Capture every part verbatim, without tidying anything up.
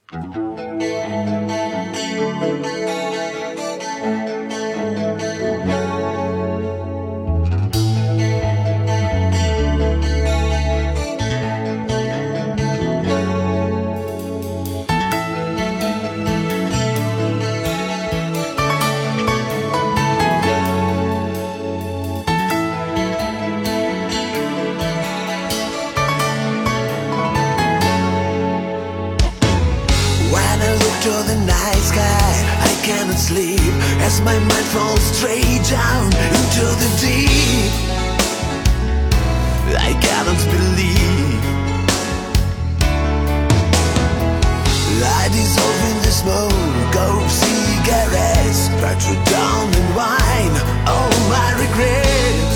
To the night sky, I cannot sleep as my mind falls straight down into the deep. I cannot believe I dissolve in the smoke of cigarettes, try to down and wine all my regrets,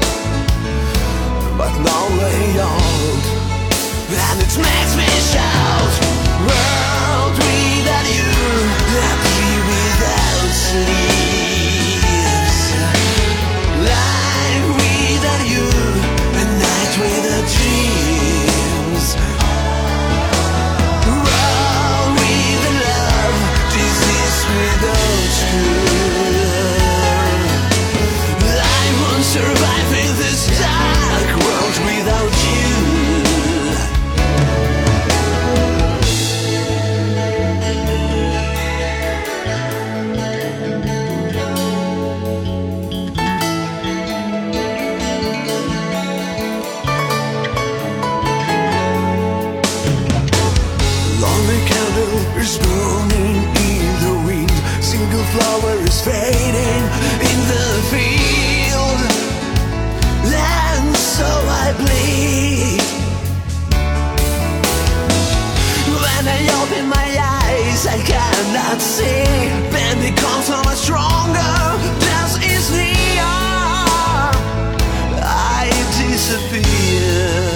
but no way out, and it makes me shout, world without you, happy without sleeves, life without you, a night without dreams, world without love, disease without cure. I won't survive in this dark world without you. Is burning in the wind, single flower is fading in the field, and so I bleed. When I open my eyes, I cannot see. Then becomes so much stronger, death is near. I disappear.